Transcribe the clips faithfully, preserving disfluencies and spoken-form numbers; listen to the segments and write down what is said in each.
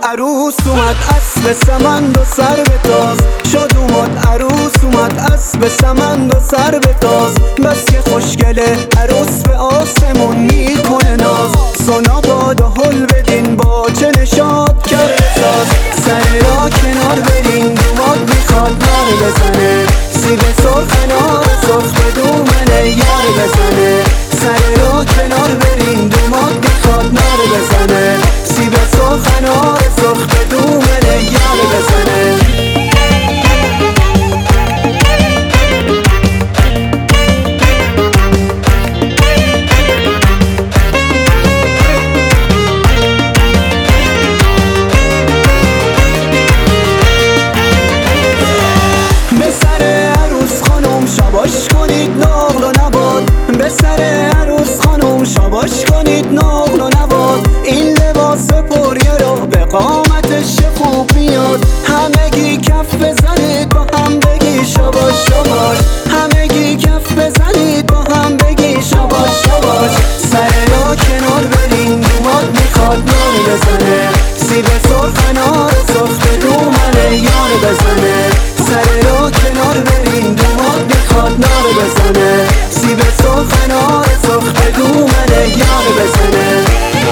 عروس اومد اسب سمند و سر به تاز شد اومد عروس اومد اسب سمند و سر به تاز بس که خوشگله عروس به آسمون میکنه ناز سونا باد و هل بدین با چه نشاد کرده ساز سر را کنار برین دوماد میخواد نار بزنه سیب سرخ نار سرخ به دومن یار بزنه سر را کنار برین دوماد میخواد نار بزنه سیب سرخ نار سرخ به دومن یار بزنه شاباش کنید نقل و نباد به سر عروس خانم شاباش کنید نقل و نباد این لباس پریه رو به قامتش خوب میاد همگی کف بزنید با هم بگی شاباش شاباش همگی کف بزنید با هم بگی شاباش شاباش سر را کنار برین دوماد میخواد نار بزنه سیب سرخ نار سرخ به دومن یار بزنه سر را کنار برین دوماد میخواد نار بزنه سیب سرخ نار سرخ به دومن یار بزنه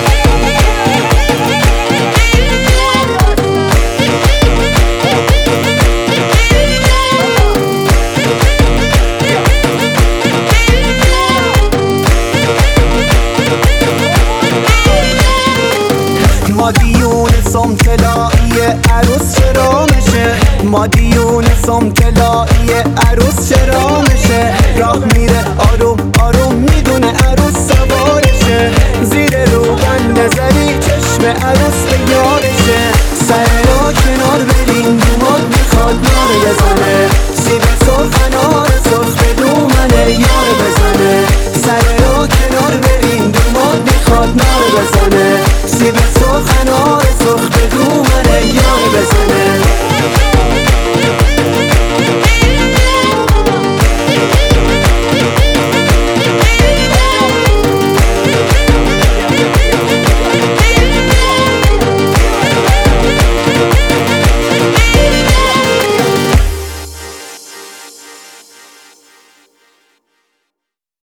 ما دیون سمتلایی عروس چرا میشه ما دیون سمتلایی عروس چرا میشه راه میره آروم آروم میدونه عروس سوارشه زیر روغن نظری چشم عروس به یارشه سر را کنار برین دوماد میخواد نار بزنه سیب سرخ نار سرخ به دومن یار بزنه سر را کنار برین دوماد میخواد نار بزنه سیب سرخ نار سرخ به دومن یار بزنه